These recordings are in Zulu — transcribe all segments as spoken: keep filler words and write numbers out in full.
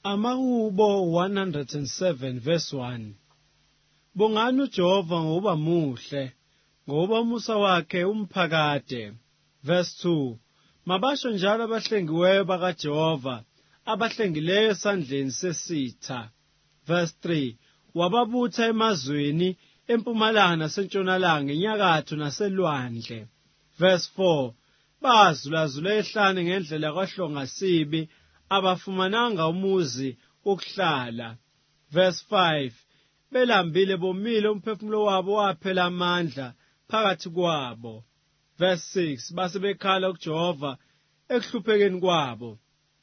Amahubo one hundred seven verse one. Bongani uJehova ngoba muhle, ngoba umusa wakhe umphakade. Verse two. Mabasho njalo abahlengiweyo bakaJehova, abahlengileyo esandleni sesitha. Verse three. Wababutha emazweni empumalanga nasentshonalanga, enyakatho naselwandle. Verse four. Bazulazula ehlane ngendlela kwahlongasibi, abafumananga umuzi wokuhlala. Verse five. Belambile bomile, umphefumulo wabo waphela amandla phakathi kwabo. Verse six. Base bekhala kuJehova ekuhluphekeni kwabo,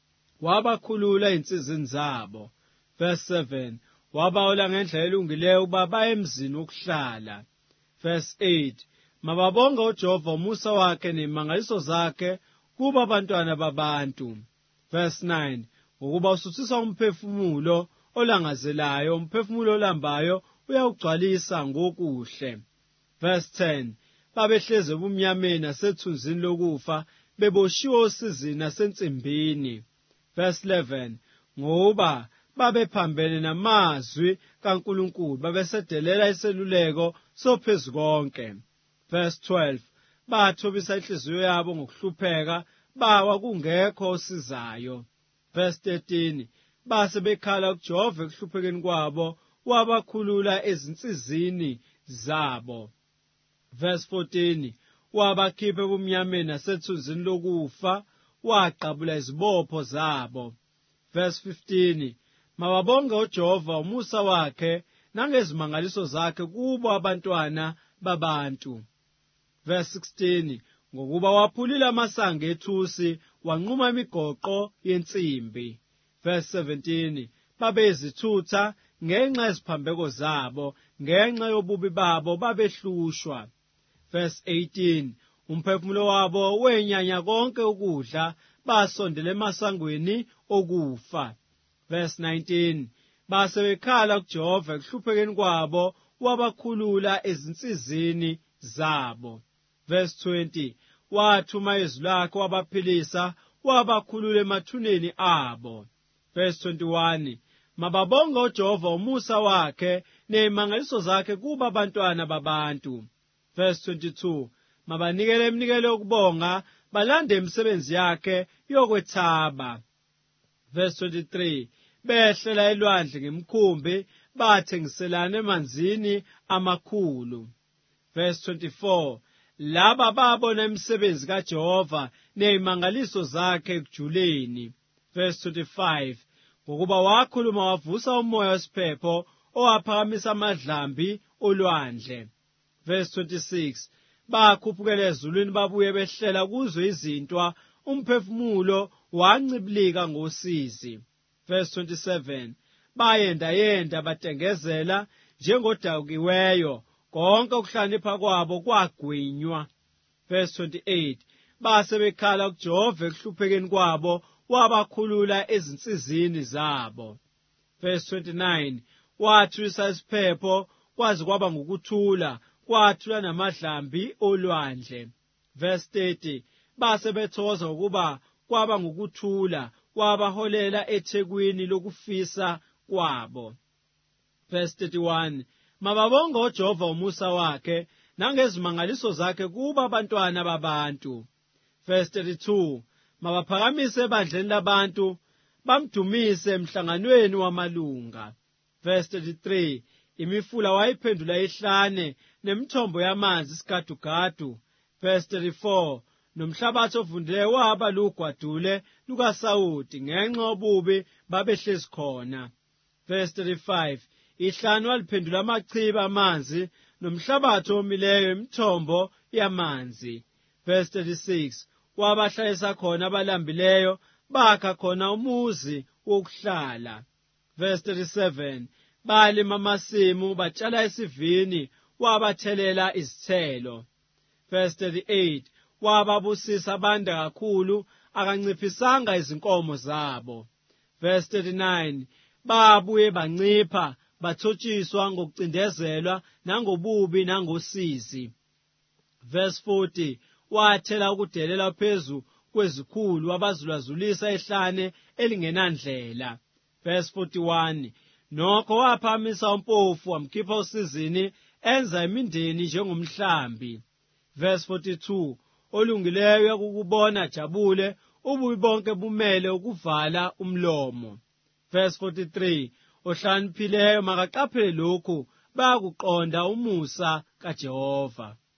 wabakhulula insizini zabo. Verse seven. Wabahola ngendlela elungileyo ukuba baye emzini wokuhlala. Verse eight. Mababonge uJehova umusa wakhe nemangaliso zakhe kuba abantwana babantu. Verse nine. Ngokuba usuthisa umphefumulo olangazelayo, umphefumulo olambayo uyawugcwalisa ngokuhle. Verse ten. Babehleze ebumnyameni nasethunzini lokufa, beboshiwe osizini nasensimbini. Verse eleven. Ngoba babephambene namazwi kaNkulunkulu, babesedelela iseluleko sophezukonke. Verse twelve. Bathobisa inhliziyo yabo ngokuhlupheka, bawa kungekho osizayo. Verse thirteen. Base bekhala kuJehova ekuhluphekeni kwabo, wabakhulula ezinsizini zabo. Verse fourteen. Wabakhipha ebumnyameni nasethunzini lokufa, waqabula izibopho zabo. Verse fifteen. Mababonge uJehova umusa wakhe nangezimangaliso zakhe kubo abantwana babantu. Verse sixteen. Ngokuba waphulile amasango ethusi, wanquma imigoqo yensimbi. Verse seventeen. Babezithutha ngenxa yeziphambeko zabo, ngenxa yobubi babo babehlushwa. Verse eighteen. Umphefumulo wabo wenyanya konke ukudla, basondela emasangweni okufa. Verse nineteen. Base bekhala kuJehova ekuhluphekeni kwabo, wabakhulula ezinsizini zabo. Verse twenty. Wathuma izwi lakhe wabaphilisa, wabakhulula emathuneni abo. Verse twenty-one. Mababonge uJehova umusa wakhe nemangaliso zakhe kuba abantwana babantu. Verse twenty-two. Mabanikele iminikelo yokubonga, balande imisebenzi yakhe yokwethaba. Verse twenty-three. Behlela elwandle ngemkhumbi, bathengiselana emanzini amakhulu. Verse twenty-four. Laba babona imisebenzi kaJehova nezimangaliso zakhe ekujuleni. Verse twenty-five. Ngokuba wakhuluma wavusa umoya wesiphepho, owaphakamisa amadlambi olwandle. Verse twenty-six. Bakhuphukela ezulwini babuye behlela kuzo izintwa, umphefumulo wancibilika ngosizi. Verse twenty-seven. Bayenda yenda batengezela njengodakiweyo, konke ukuhlakanipha kwabo kwagwinywa. Verse twenty-eight. Base bekhala kuJehova ekuhluphekeni kwabo, wabakhulula ezinsizini zabo. Verse twenty-nine. Wathulisa isiphepho, kwaze kwaba ngukuthula, kwathula namadlambi olwandle. Verse thirty. Base bethokoza ukuba kwaba ngukuthula, wabaholela ethekwini lokufisa kwabo. Verse thirty-one. Mababonge uJehova umusa wakhe nangezimangaliso zakhe kuba abantwana babantu. Verse thirty-two. Mabaphakamise ebandleni labantu, bamdumise emhlanganweni wamalunga. Verse thirty-three. Imifula wayiphendula ihlane, nemithombo yamanzi isigadugadu. Verse thirty-four. Nomhlabathi ovundileyo waba lugwadule lukaSawudi, ngenxa yobubi babehlezi khona. Verse thirty-five. Ihlane waliphendula amachibi amanzi, nomhlabathi omileyo imithombo yamanzi. Verse thirty-six. Wabahlalisa khona abalambileyo, bakha khona umuzi wokuhlala. Verse thirty-seven. Balima amasimu, batshala isivini, wabathelela izithelo. Verse thirty-eight. Wababusisa abanda kakhulu, akanciphisanga izinkomo zabo. Verse thirty-nine. Babuye bancipha, bathotshiswa ngokucindezelwa nangobubi nangosizi. Verse forty. Wathela ukudelela phezu kwezikhulu, abazulazulisa ehlane elingenandlela. Verse forty-one, nokho waphamisa umpofu wamkhipha usizini enza imindeni njengomhlambi. Verse forty-two, olungileyo ukubona jabule ububi bonke bumele ukuvala umlomo. Verse forty-three, ohlakaniphileyo makaqaphele lokhu bayakuqonda umusa kaJehova.